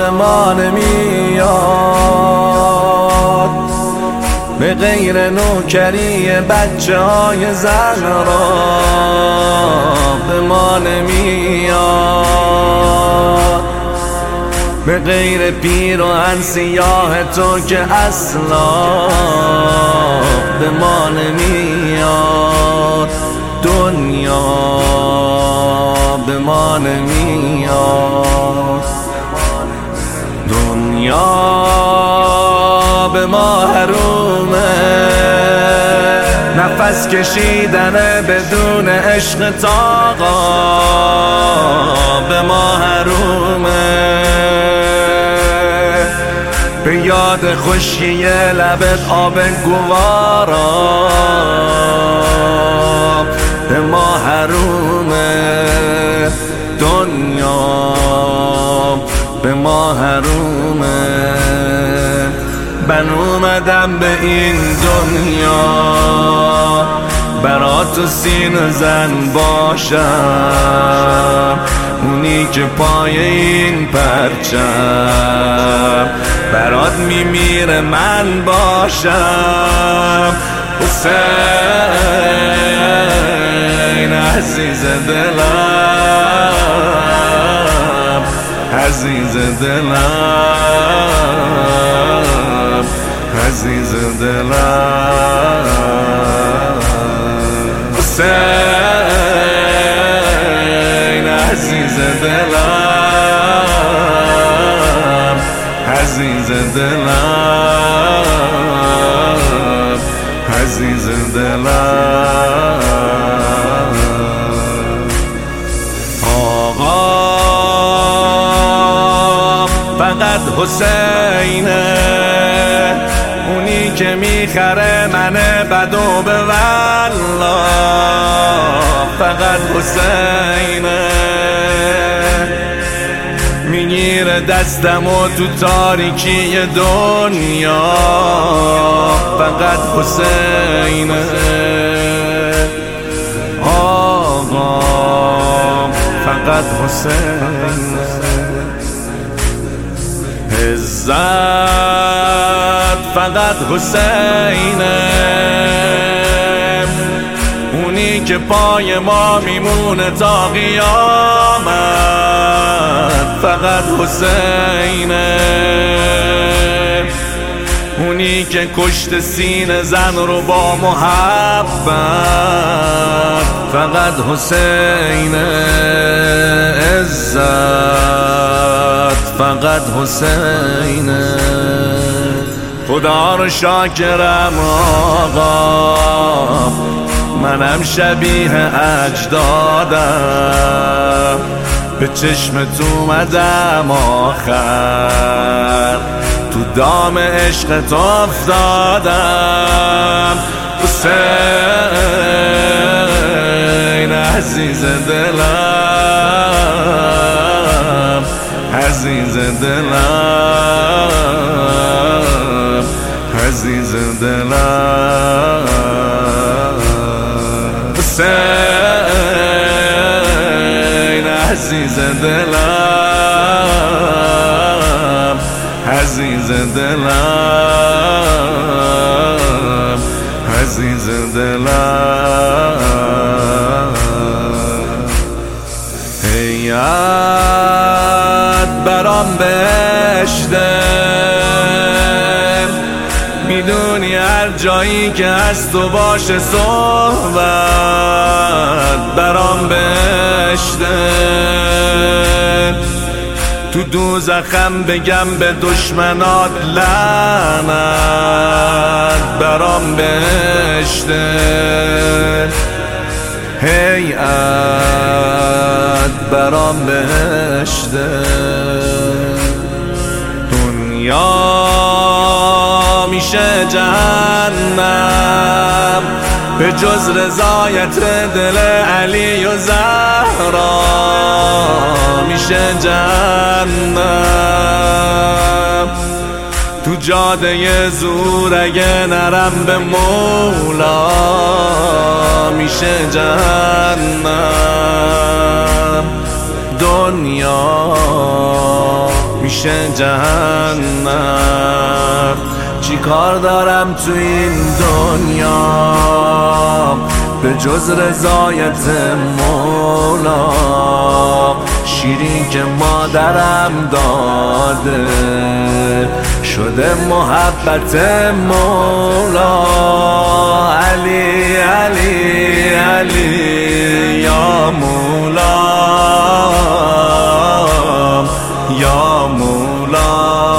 به ما نمیاد، به غیر نوکری بچه های زهرا به ما نمیاد، به غیر پیراهن سیاه تو که اصلا به ما نمیاد، دنیا به ما نمیاد، دنیا به ما حرومه، نفس کشیدن بدون عشق تاقا به ما حرومه، به یاد خشکی لبت آب گوارا به ما حرومه، دنیا به ما حرومه. من اومدم به این دنیا برات و سینه زن باشم، اونی که پای این پرچم برات میمیره من باشم. حسین عزیز دلم، عزیز دلم، عزیز دلم، حسین عزیز دلم، عزیز دلم، عزیز دلم. آقا فقط حسینه، اونی که میخره منه بدو به والله، فقط حسینه، میگیره دستم و تو تاریکی دنیا، فقط حسینه. آقا فقط حسینه، عزت فقط حسینه، اونی که پای ما میمونه تا قیامت، فقط حسینه، اونی که کشت سینه زن رو با محبت، فقط حسینه. عزت فقط حسینه، خدا رو شاکرم آقا، منم شبیه اجدادم، به چشمت اومدم آخر، تو دام عشقت افتادم. حسین عزیز دلم، عزیز دلم، عزیز دلم، حسین عزیز دلم، عزیز دلم، عزیز دلم. هیات برام بهشته، میدونی هر جایی که هست تو باشه صحبت برام بهشته، تو دوزخم بگم به دشمنات لعنت برام بهشته. هیئت برام بهشته، دنیا میشه جهنم به جز رضایت دل علی و زهرا، میشه جهنم تو جاده زور اگه نرم به مولا، میشه جهنم. دنیا میشه جهنم. چی کار دارم تو این دنیا به جز رضایت مولا؟ شیری که مادرم داده شده محبت مولا. علی علی علی یا مولا یا مولا.